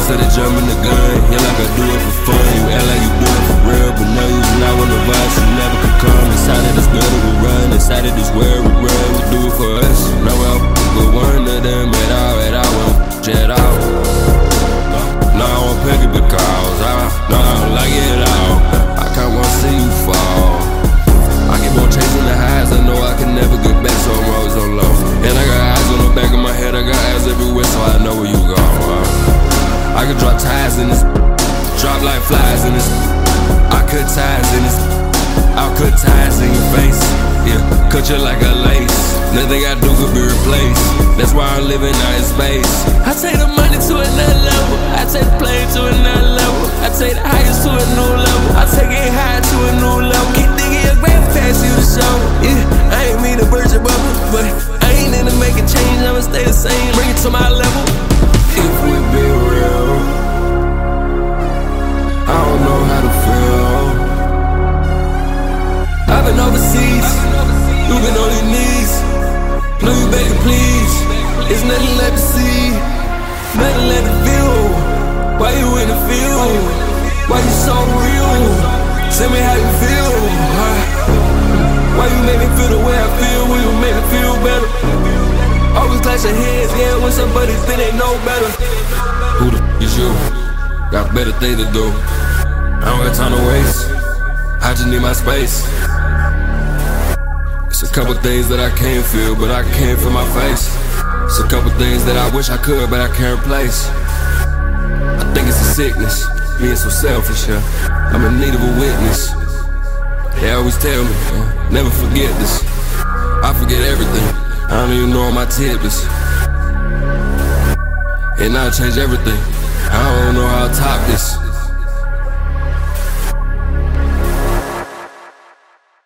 instead of jumping the gun. Yeah, like I do it for fun. You act like you do it for real, but no, you not when the vibes you never could come. Inside of this gutter we run, inside of this world we run. We do it for us. Now I'm with one of them at all, jet out. No, I won't pick it because no, I don't like it at all. I can't want to see you fall. I keep on chasing the highs, I know I can never get back, so I'm always on low. And I got eyes on the back of my head, I got eyes everywhere, so I know where you go. I could drop ties in this, drop like flies in this. I cut ties in this, I'll cut ties in your face. Yeah, cut you like a lace. Nothing I do could be replaced. That's why I'm living out in space. I take the money to another level. I take the plane to another level. I take the highest to a new level. I take it high to a new level. Keep thinking your grand pass you the show. Yeah, I ain't mean to burst your bubble, but I ain't into making change. I'ma stay the same, bring it to my level. If we be real, I don't know how to feel. I've been overseas, you been on your knees. No, you begging please. It's nothing left to see, nothing left to feel. Why you in the field? Why you so real? Tell me how you feel. Why you make me feel the way I feel? Will you make me feel better? Always clash your heads, yeah, when somebody think they know better. Who the f is you? Got better things to do. I don't got time to waste, I just need my space. It's a couple things that I can't feel, but I can't feel my face. It's a couple things that I wish I could, but I can't replace. I think it's a sickness, being so selfish, yeah. I'm in need of a witness. They always tell me, never forget this. I forget everything, I don't even know what my tip is. And I'll change everything, I don't know how I'll top this.